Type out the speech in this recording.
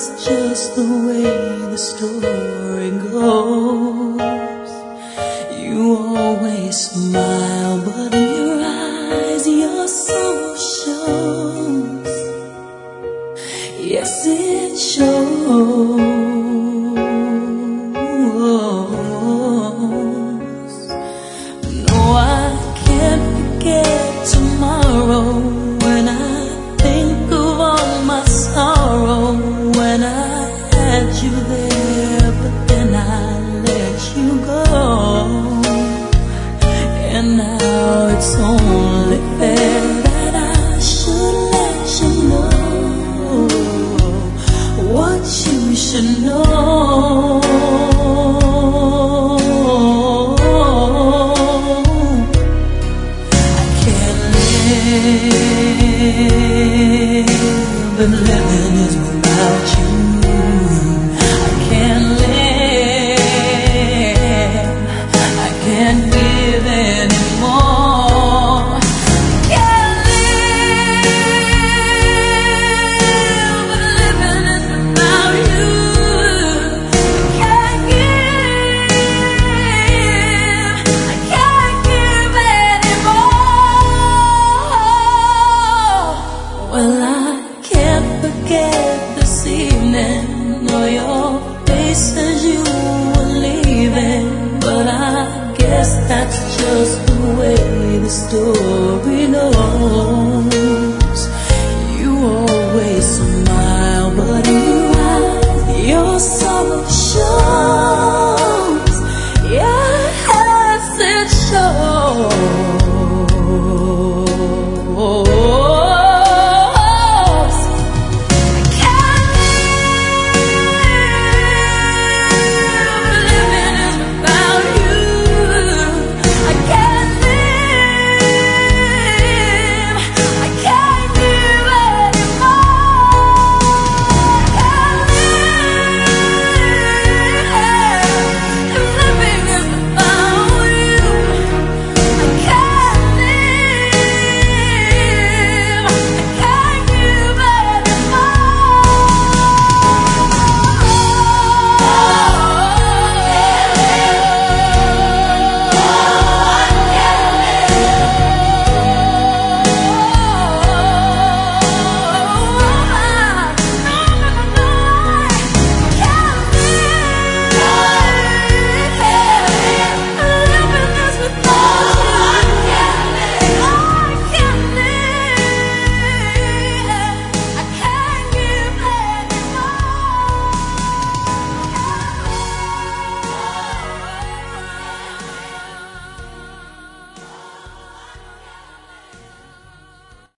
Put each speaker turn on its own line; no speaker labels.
just the way the story goes. You always smile, but in your eyes your soul shows. Yes, it shows. No, I can't forget tomorrow when I think of all my sorrow. When I had you there, but then I let you go. And now it's only fair that I should let you know what you should know. I can't live, and living is without you. I can't live, I can't give anymore. I can't live, but living is without you. I can't give anymore. Well, I can't forget this evening, or your face as you were leaving. But I guess that's just the way the story